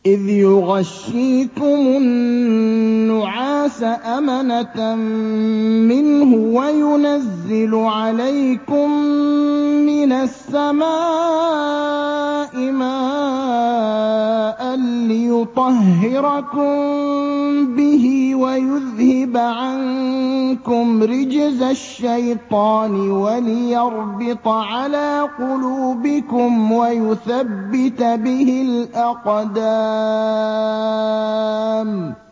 إِذْ يُغَشِّيكُمُ النُّعَاسَ أَمَنَةً مِّنْهُ وَيُنَزِّلُ عَلَيْكُم مِّنَ السَّمَاءِ مَاءً لِّيُطَهِّرَكُم بِهِ وَيُذْهِبَ عَنكُمْ رِجْزَ الشَّيْطَانِ وَلِيَرْبِطَ عَلَىٰ قُلُوبِكُمْ وَيُثَبِّتَ بِهِ الْأَقْدَامَ